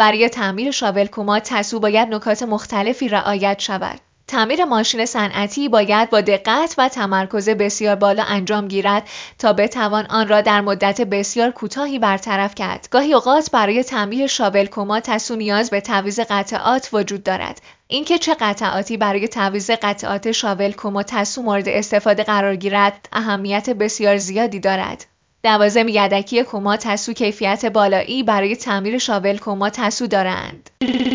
برای تعمیر شاول کماد تسو باید نکات مختلفی رعایت شود. تعمیر ماشین صنعتی باید با دقت و تمرکز بسیار بالا انجام گیرد تا بتوان آن را در مدت بسیار کوتاهی برطرف کرد. گاهی اوقات برای تعمیر شاول کماد تسو نیاز به تعویض قطعات وجود دارد. اینکه چه قطعاتی برای تعویض قطعات شاول کماد تسو مورد استفاده قرار گیرد اهمیت بسیار زیادی دارد. لوازم یدکی کماد تسو کیفیت بالایی برای تعمیر شاول کماد تسو دارند.